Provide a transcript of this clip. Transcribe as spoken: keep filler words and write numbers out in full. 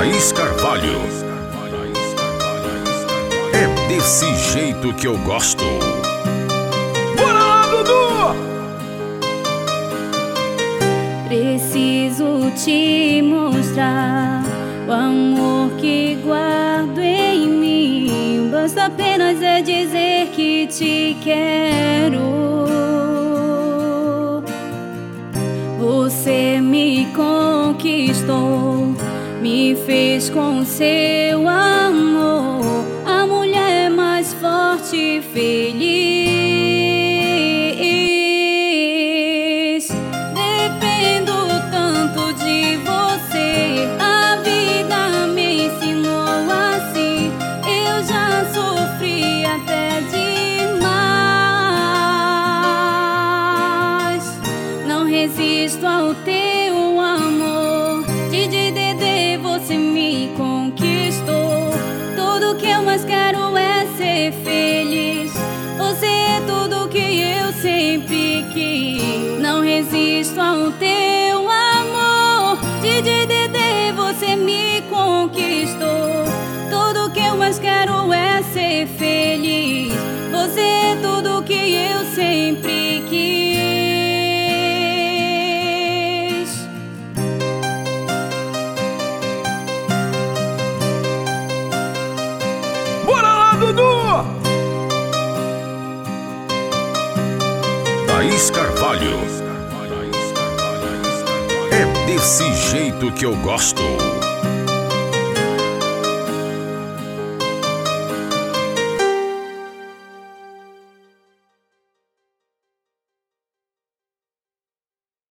Thaís Carvalho. É desse jeito que eu gosto. Bora lá, Dudu! Preciso te mostrar o amor que guardo em mim. Basta apenas é dizer que te quero. Você me conquistou, me fez com seu amor a mulher mais forte e feliz. Dependo tanto de você, a vida me ensinou assim. Eu já sofri até demais. Não resisto ao teu amor. Didi Dedê, você me conquistou. Tudo que eu mais quero é ser feliz. Você é tudo que eu sempre quis. Não resisto ao teu amor. Didi Dedê, você me conquistou. Tudo que eu mais quero é ser feliz. Você é tudo que eu sempre quis. Dudu! Thaís Carvalho. É desse jeito que eu gosto.